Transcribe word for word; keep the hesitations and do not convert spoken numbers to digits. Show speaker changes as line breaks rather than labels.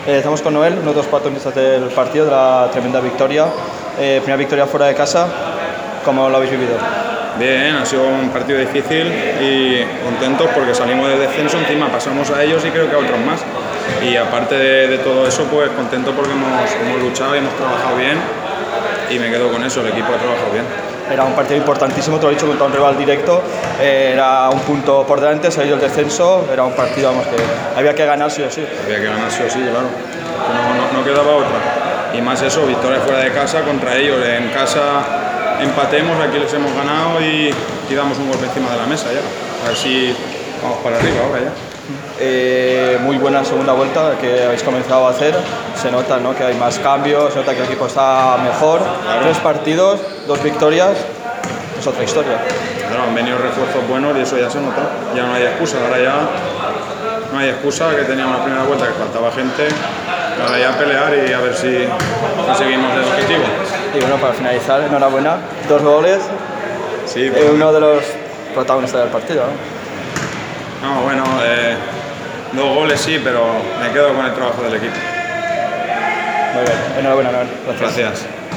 Eh, estamos con Noel, uno de los protagonistas del partido, de la tremenda victoria. Eh, primera victoria fuera de casa, ¿cómo lo habéis vivido?
Bien, ha sido un partido difícil y contentos porque salimos del descenso, encima pasamos a ellos y creo que a otros más. Y aparte de, de todo eso, pues contento porque hemos, hemos luchado y hemos trabajado bien y me quedo con eso, el equipo ha trabajado bien.
Era un partido importantísimo, te lo he dicho, contra un rival directo, eh, era un punto por delante, salir del descenso, era un partido vamos, que había que ganar sí o sí.
Había que ganar sí o sí, claro, no, no, no quedaba otra. Y más eso, victoria fuera de casa contra ellos, en casa empatemos, aquí les hemos ganado y, y damos un golpe encima de la mesa ya, a ver si vamos para arriba ahora ya.
Eh, muy buena segunda vuelta que habéis comenzado a hacer, se nota, ¿no?, que hay más cambios, se nota que el equipo está mejor, claro. Tres partidos, dos victorias, es otra historia.
Claro, han venido refuerzos buenos y eso ya se nota, ya no hay excusa, ahora ya no hay excusa, que teníamos la primera vuelta que faltaba gente, ahora ya pelear y a ver si conseguimos el objetivo.
Y bueno, para finalizar, enhorabuena, dos goles,
sí,
pues, eh, uno de los protagonistas del partido, ¿no?
No, bueno, eh, dos goles sí, pero me quedo con el trabajo del equipo.
Muy bien, enhorabuena, Noel.
Gracias. Gracias.